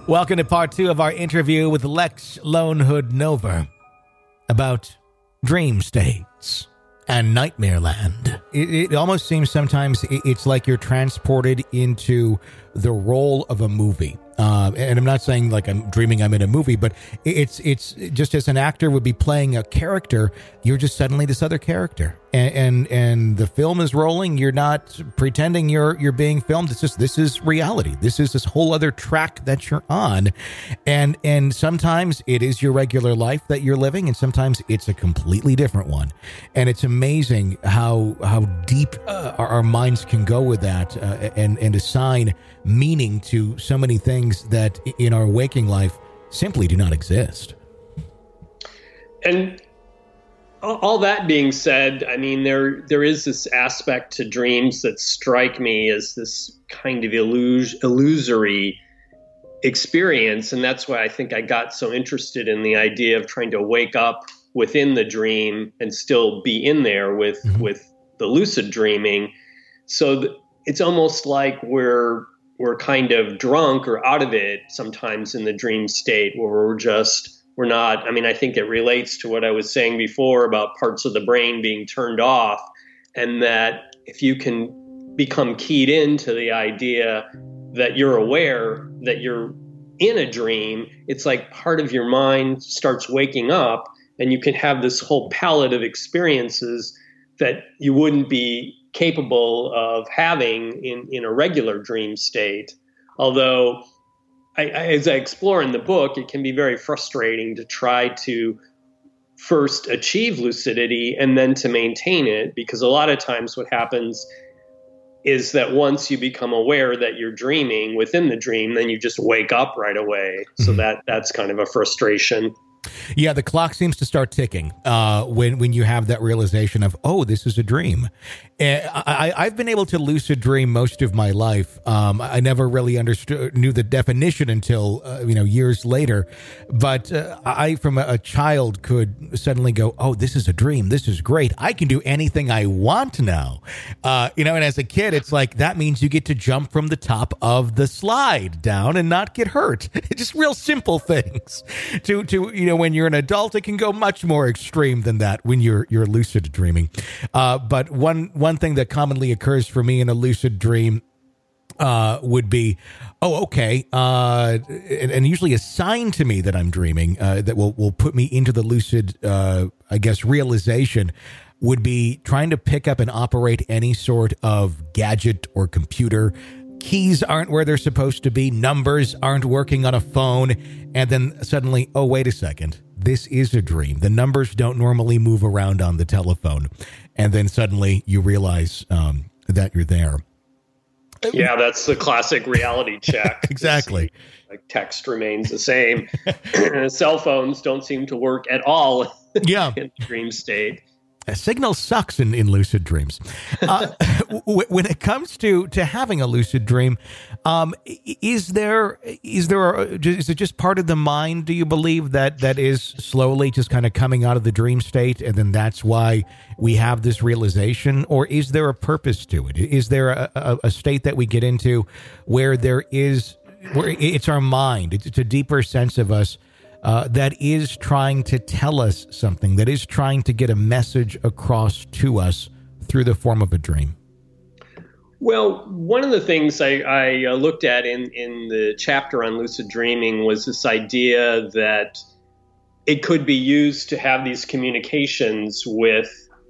Welcome to part 2 of our interview with Lex Lonehood Nover about dream states and Nightmare Land. It almost seems sometimes it's like you're transported into the role of a movie. And I'm not saying like I'm dreaming I'm in a movie, but it's just as an actor would be playing a character, you're just suddenly this other character. And the film is rolling. You're not pretending you're being filmed. It's just, this is reality. This is this whole other track that you're on. And sometimes it is your regular life that you're living, and sometimes it's a completely different one. And it's amazing how deep our minds can go with that, and assign meaning to so many things that in our waking life simply do not exist. And all that being said, I mean, there is this aspect to dreams that strike me as this kind of illusory experience. And that's why I think I got so interested in the idea of trying to wake up within the dream and still be in there with the lucid dreaming. So it's almost like we're kind of drunk or out of it sometimes in the dream state, where we're not, I mean, I think it relates to what I was saying before about parts of the brain being turned off, and that if you can become keyed into the idea that you're aware that you're in a dream, it's like part of your mind starts waking up, and you can have this whole palette of experiences that you wouldn't be capable of having in a regular dream state. Although, as I explore in the book, it can be very frustrating to try to first achieve lucidity and then to maintain it, because a lot of times what happens is that once you become aware that you're dreaming within the dream, then you just wake up right away. So that's kind of a frustration. Yeah, the clock seems to start ticking when you have that realization of, oh, this is a dream. I've been able to lucid dream most of my life. I never really knew the definition until years later. But I, from a child, could suddenly go, oh, this is a dream. This is great. I can do anything I want now. And as a kid, it's like that means you get to jump from the top of the slide down and not get hurt. Just real simple things. When you're an adult, it can go much more extreme than that when you're lucid dreaming. But one thing that commonly occurs for me in a lucid dream would be, oh, okay, and usually a sign to me that I'm dreaming that will put me into the lucid, realization would be trying to pick up and operate any sort of gadget or computer. Keys aren't where they're supposed to be. Numbers aren't working on a phone. And then suddenly, oh, wait a second. This is a dream. The numbers don't normally move around on the telephone. And then suddenly you realize that you're there. Yeah, that's the classic reality check. Exactly. Like text remains the same. Cell phones don't seem to work at all in the dream state. A signal sucks in lucid dreams. When it comes to having a lucid dream, is it just part of the mind, do you believe, that is slowly just kind of coming out of the dream state, and then that's why we have this realization? Or is there a purpose to it? Is there a state that we get into where it's our mind, it's a deeper sense of us that is trying to tell us something, that is trying to get a message across to us through the form of a dream? Well, one of the things I looked at in the chapter on lucid dreaming was this idea that it could be used to have these communications with,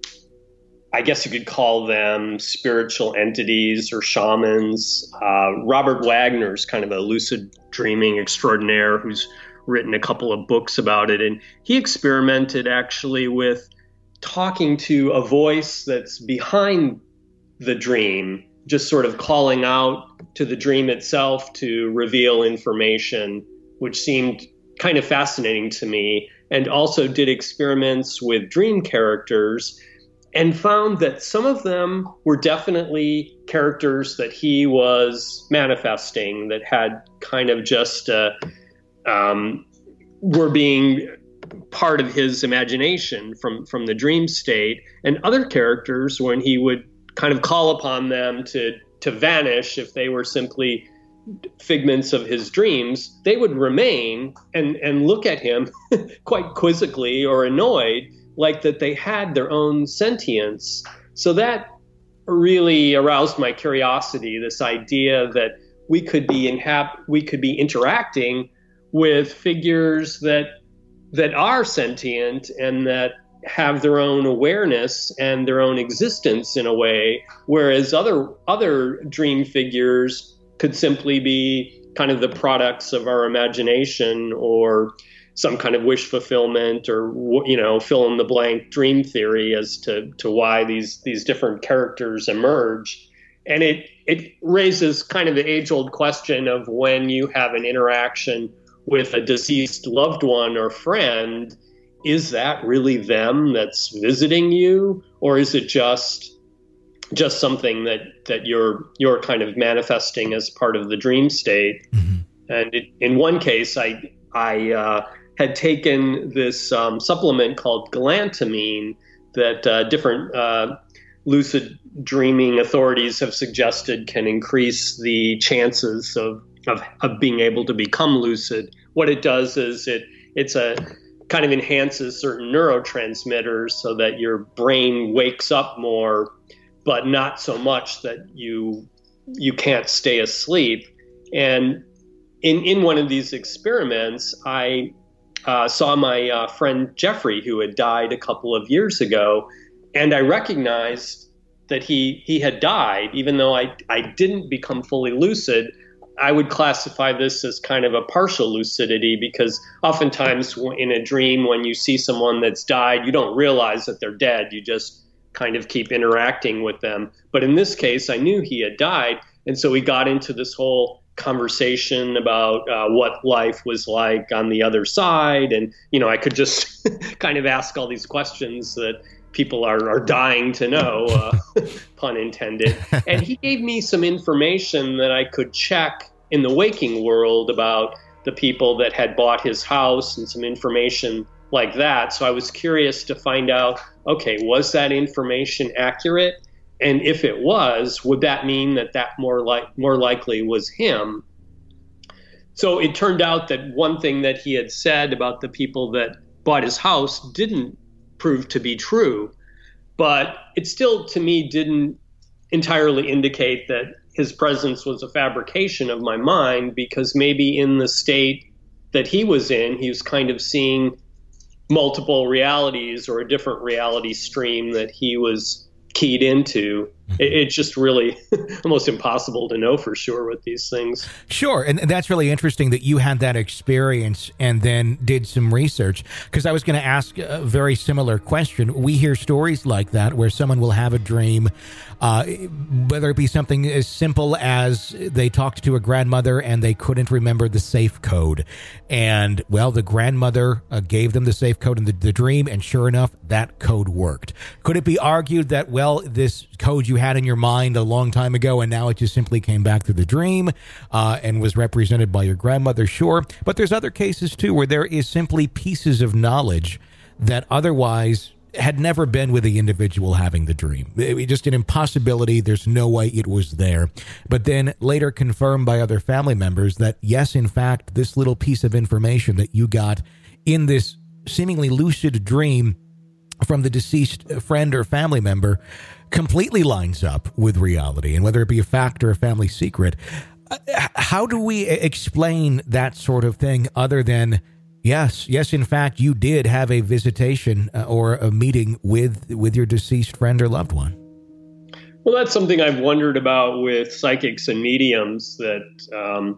I guess you could call them spiritual entities or shamans. Robert Wagner's kind of a lucid dreaming extraordinaire who's written a couple of books about it. And he experimented actually with talking to a voice that's behind the dream, just sort of calling out to the dream itself to reveal information, which seemed kind of fascinating to me. And also did experiments with dream characters and found that some of them were definitely characters that he was manifesting, that had kind of just were being part of his imagination from the dream state, and other characters when he would kind of call upon them to vanish if they were simply figments of his dreams, they would remain and look at him quite quizzically or annoyed, like that they had their own sentience. So that really aroused my curiosity, this idea that we could be interacting with figures that are sentient and that have their own awareness and their own existence in a way, whereas other dream figures could simply be kind of the products of our imagination or some kind of wish fulfillment or, fill in the blank dream theory as to why these different characters emerge. And it raises kind of the age-old question of when you have an interaction with a deceased loved one or friend, is that really them that's visiting you, or is it just something that you're kind of manifesting as part of the dream state? Mm-hmm. And in one case, I had taken this supplement called galantamine that different lucid dreaming authorities have suggested can increase the chances of being able to become lucid. What it does is it's a kind of enhances certain neurotransmitters so that your brain wakes up more, but not so much that you can't stay asleep. And in one of these experiments, I saw my friend Jeffrey, who had died a couple of years ago, and I recognized that he had died, even though I didn't become fully lucid. I would classify this as kind of a partial lucidity, because oftentimes in a dream, when you see someone that's died, you don't realize that they're dead. You just kind of keep interacting with them. But in this case, I knew he had died. And so we got into this whole conversation about what life was like on the other side. And, I could just kind of ask all these questions that people are dying to know, pun intended. And he gave me some information that I could check in the waking world about the people that had bought his house and some information like that. So I was curious to find out, okay, was that information accurate? And if it was, would that mean that more likely was him? So it turned out that one thing that he had said about the people that bought his house didn't prove to be true, but it still, to me, didn't entirely indicate that his presence was a fabrication of my mind, because maybe in the state that he was in, he was kind of seeing multiple realities or a different reality stream that he was keyed into. It's just really almost impossible to know for sure with these things. Sure. And that's really interesting that you had that experience and then did some research, because I was going to ask a very similar question. We hear stories like that where someone will have a dream, whether it be something as simple as they talked to a grandmother and they couldn't remember the safe code. And, well, the grandmother gave them the safe code in the dream, and sure enough, that code worked. Could it be argued that, well, this code you had in your mind a long time ago, and now it just simply came back through the dream and was represented by your grandmother? Sure. But there's other cases, too, where there is simply pieces of knowledge that otherwise had never been with the individual having the dream. It was just an impossibility. There's no way it was there. But then later confirmed by other family members that, yes, in fact, this little piece of information that you got in this seemingly lucid dream from the deceased friend or family member completely lines up with reality, and whether it be a fact or a family secret. How do we explain that sort of thing other than, yes, in fact, you did have a visitation or a meeting with your deceased friend or loved one? Well, that's something I've wondered about with psychics and mediums that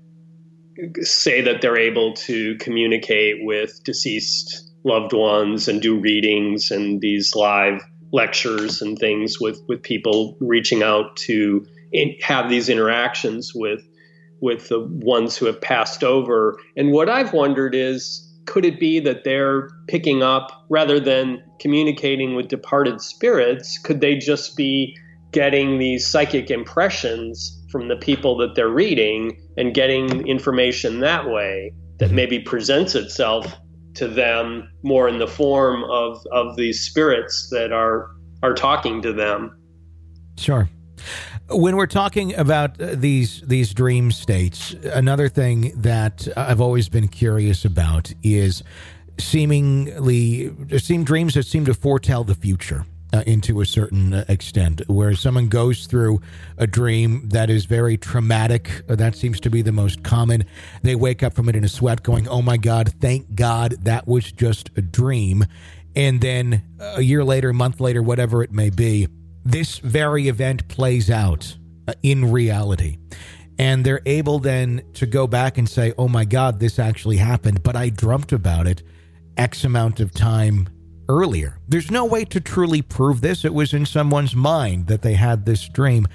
say that they're able to communicate with deceased loved ones and do readings and these live lectures and things with people reaching out to have these interactions with the ones who have passed over. And what I've wondered is, could it be that they're picking up, rather than communicating with departed spirits, could they just be getting these psychic impressions from the people that they're reading and getting information that way that maybe presents itself to them more in the form of these spirits that are talking to them? Sure. When we're talking about these dream states, another thing that I've always been curious about is dreams that seem to foretell the future. Into a certain extent, where someone goes through a dream that is very traumatic. That seems to be the most common. They wake up from it in a sweat going, oh my God, thank God that was just a dream. And then a year later, a month later, whatever it may be, this very event plays out in reality. And they're able then to go back and say, oh my God, this actually happened, but I dreamt about it X amount of time earlier. There's no way to truly prove this. It was in someone's mind that they had this dream.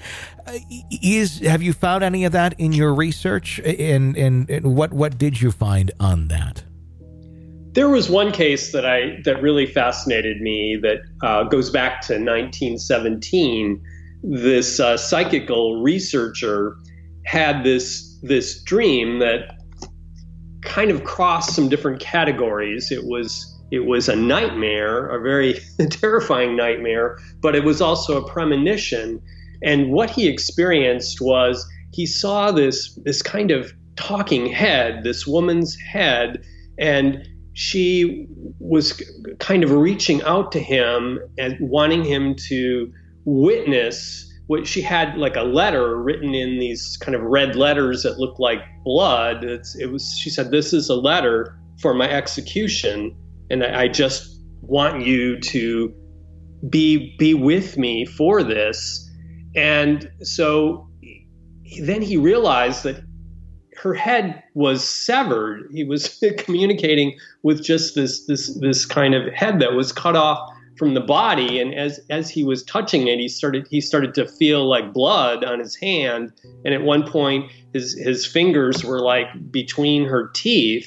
Have you found any of that in your research? And what did you find on that? There was one case that really fascinated me that goes back to 1917. This psychical researcher had this dream that kind of crossed some different categories. It was a nightmare, a very terrifying nightmare, but it was also a premonition. And what he experienced was he saw this kind of talking head, this woman's head, and she was kind of reaching out to him and wanting him to witness what she had, like a letter written in these kind of red letters that looked like blood. She said, this is a letter for my execution. And I just want you to be with me for this. And so then he realized that her head was severed. He was communicating with just this kind of head that was cut off from the body. And as he was touching it, he started to feel like blood on his hand. And at one point, his fingers were like between her teeth.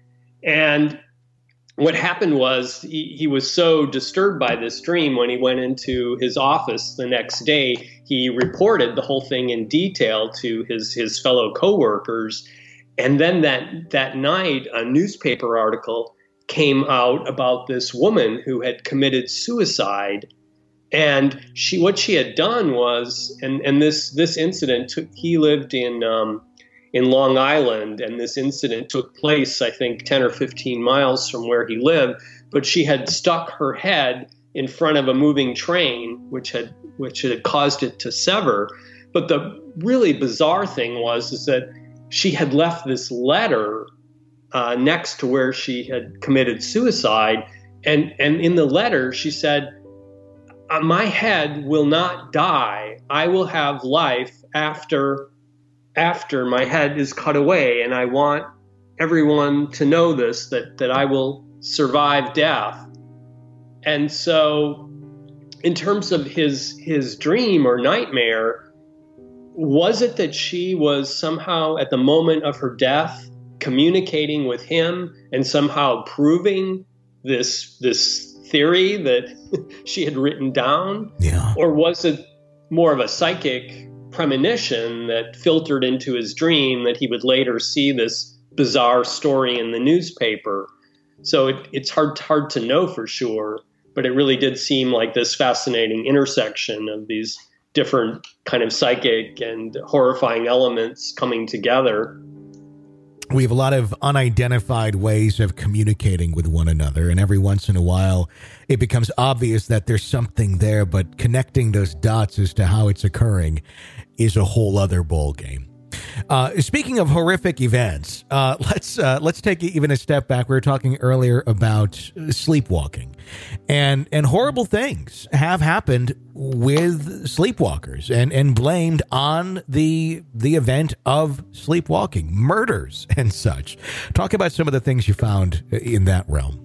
And what happened was he was so disturbed by this dream, when he went into his office the next day, he reported the whole thing in detail to his fellow coworkers. And then that night, a newspaper article came out about this woman who had committed suicide. And what she had done was, and this incident he lived in Long Island, and this incident took place, I think, 10 or 15 miles from where he lived. But she had stuck her head in front of a moving train, which had caused it to sever. But the really bizarre thing is that she had left this letter next to where she had committed suicide, and in the letter she said, "My head will not die. I will have life after my head is cut away, and I want everyone to know this, that I will survive death." And so in terms of his dream or nightmare, was it that she was somehow at the moment of her death communicating with him and somehow proving this theory that she had written down? Yeah. Or was it more of a psychic premonition that filtered into his dream that he would later see this bizarre story in the newspaper? So it's hard to know for sure, but it really did seem like this fascinating intersection of these different kind of psychic and horrifying elements coming together. We have a lot of unidentified ways of communicating with one another, and every once in a while it becomes obvious that there's something there, but connecting those dots as to how it's occurring is a whole other ball game. Speaking of horrific events, let's take even a step back. We were talking earlier about sleepwalking, and horrible things have happened with sleepwalkers and blamed on the event of sleepwalking, murders and such. Talk about some of the things you found in that realm.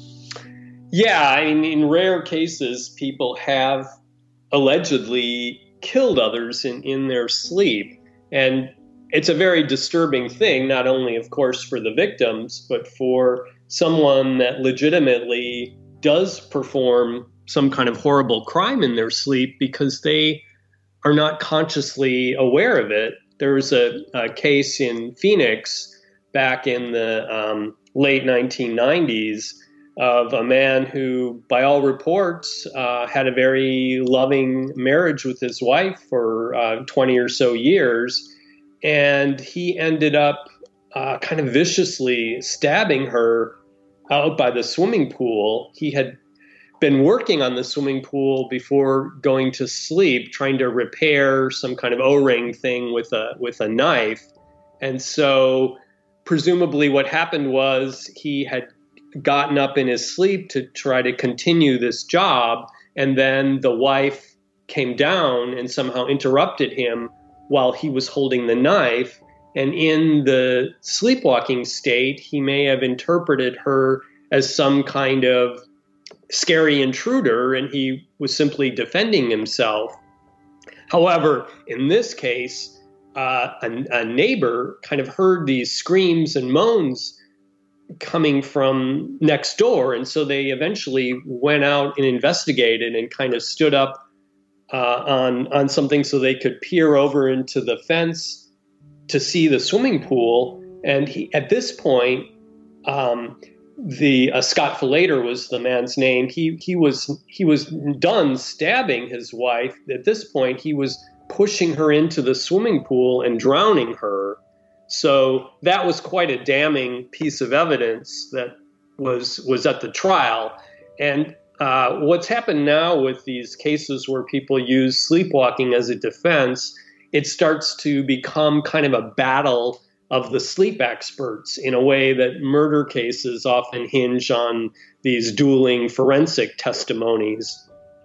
Yeah, I mean, in rare cases, people have allegedly killed others in their sleep. And it's a very disturbing thing, not only, of course, for the victims, but for someone that legitimately does perform some kind of horrible crime in their sleep because they are not consciously aware of it. There was a case in Phoenix back in the late 1990s of a man who, by all reports, had a very loving marriage with his wife for 20 or so years. And he ended up kind of viciously stabbing her out by the swimming pool. He had been working on the swimming pool before going to sleep, trying to repair some kind of O-ring thing with a knife. And so presumably what happened was he had gotten up in his sleep to try to continue this job, and then the wife came down and somehow interrupted him while he was holding the knife. And in the sleepwalking state, he may have interpreted her as some kind of scary intruder, and he was simply defending himself. However, in this case, a neighbor kind of heard these screams and moans coming from next door, and so they eventually went out and investigated and kind of stood up on something so they could peer over into the fence to see the swimming pool. And at this point, Scott Falater was the man's name. He was done stabbing his wife. At this point, he was pushing her into the swimming pool and drowning her. So that was quite a damning piece of evidence that was at the trial. And what's happened now with these cases where people use sleepwalking as a defense, it starts to become kind of a battle of the sleep experts in a way that murder cases often hinge on these dueling forensic testimonies.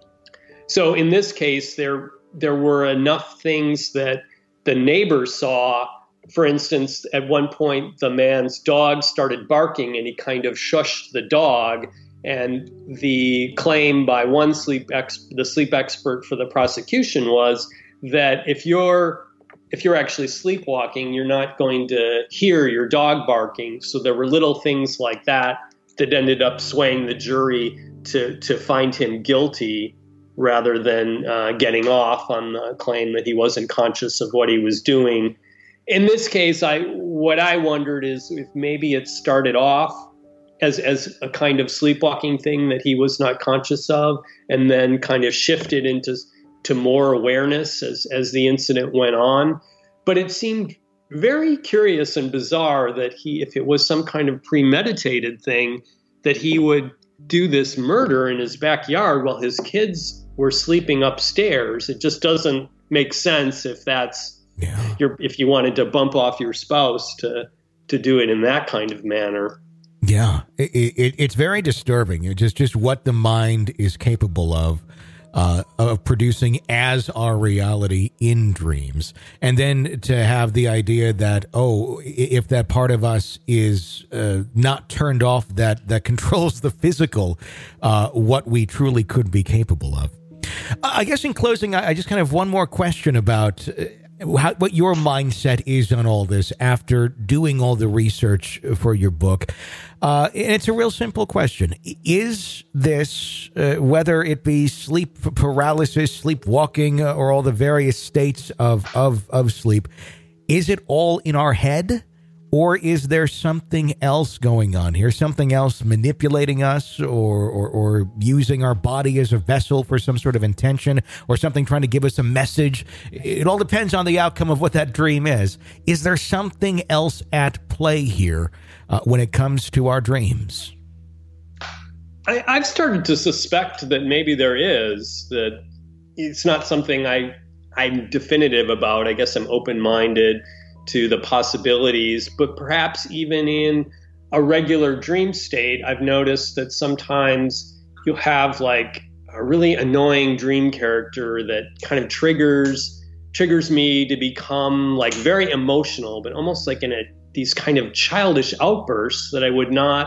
So in this case, there were enough things that the neighbor saw. For instance, at one point, the man's dog started barking and he kind of shushed the dog. And the claim by the sleep expert for the prosecution was that if you're actually sleepwalking, you're not going to hear your dog barking. So there were little things like that ended up swaying the jury to find him guilty rather than getting off on the claim that he wasn't conscious of what he was doing. In this case, what I wondered is if maybe it started off as a kind of sleepwalking thing that he was not conscious of, and then kind of shifted into more awareness as the incident went on. But it seemed very curious and bizarre that if it was some kind of premeditated thing, that he would do this murder in his backyard while his kids were sleeping upstairs. It just doesn't make sense if that's if you wanted to bump off your spouse to do it in that kind of manner. Yeah, it's very disturbing. It's just what the mind is capable of producing as our reality in dreams. And then to have the idea that, if that part of us is not turned off, that controls the physical, what we truly could be capable of. I guess in closing, I just kind of one more question about what your mindset is on all this after doing all the research for your book. And it's a real simple question. Is this, whether it be sleep paralysis, sleepwalking, or all the various states of sleep, is it all in our head? Or is there something else going on here, something else manipulating us or using our body as a vessel for some sort of intention, or something trying to give us a message? It all depends on the outcome of what that dream is. Is there something else at play here when it comes to our dreams? I've started to suspect that maybe there is, that it's not something I'm definitive about. I guess I'm open-minded to the possibilities, but perhaps even in a regular dream state, I've noticed that sometimes you'll have like a really annoying dream character that kind of triggers me to become like very emotional, but almost like in these kind of childish outbursts that I would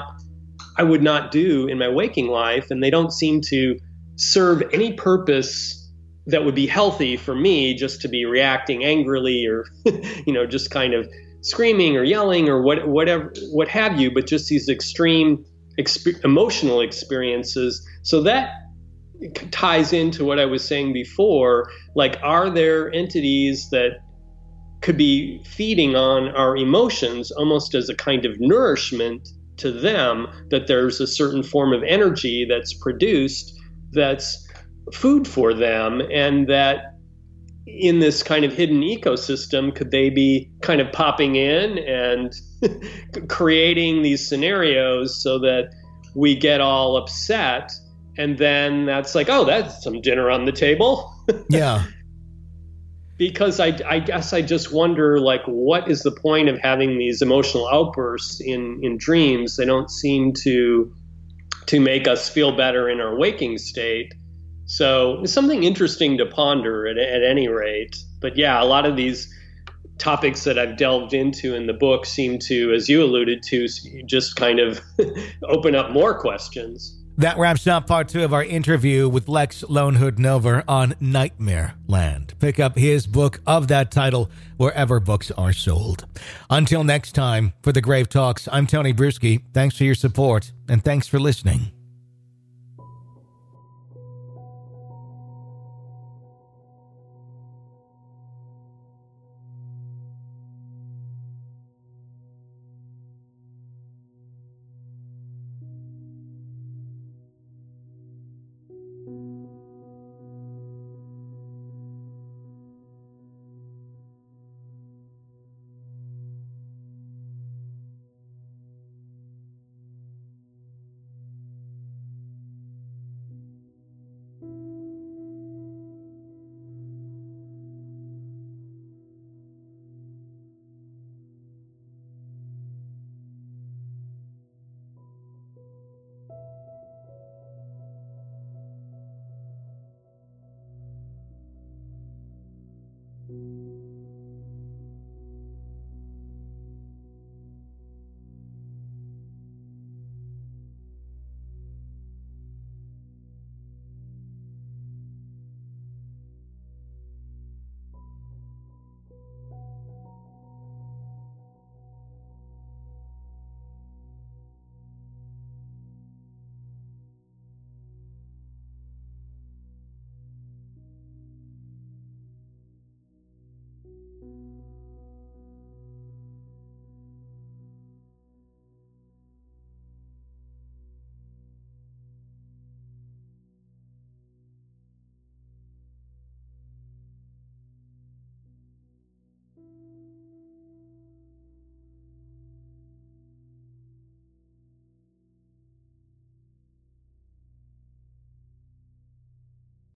not do in my waking life, and they don't seem to serve any purpose that would be healthy for me, just to be reacting angrily or, just kind of screaming or yelling or what have you, but just these extreme emotional experiences. So that ties into what I was saying before. Like, are there entities that could be feeding on our emotions almost as a kind of nourishment to them that there's a certain form of energy that's produced that's food for them, and that in this kind of hidden ecosystem, could they be kind of popping in and creating these scenarios so that we get all upset, and then that's like, oh, that's some dinner on the table. Yeah. Because I guess I just wonder, like, what is the point of having these emotional outbursts in dreams? They don't seem to make us feel better in our waking state. So it's something interesting to ponder at any rate. But yeah, a lot of these topics that I've delved into in the book seem to, as you alluded to, just kind of open up more questions. That wraps up part 2 of our interview with Lex Lonehood Nover on Nightmare Land. Pick up his book of that title wherever books are sold. Until next time, for the Grave Talks, I'm Tony Bruschi. Thanks for your support, and thanks for listening.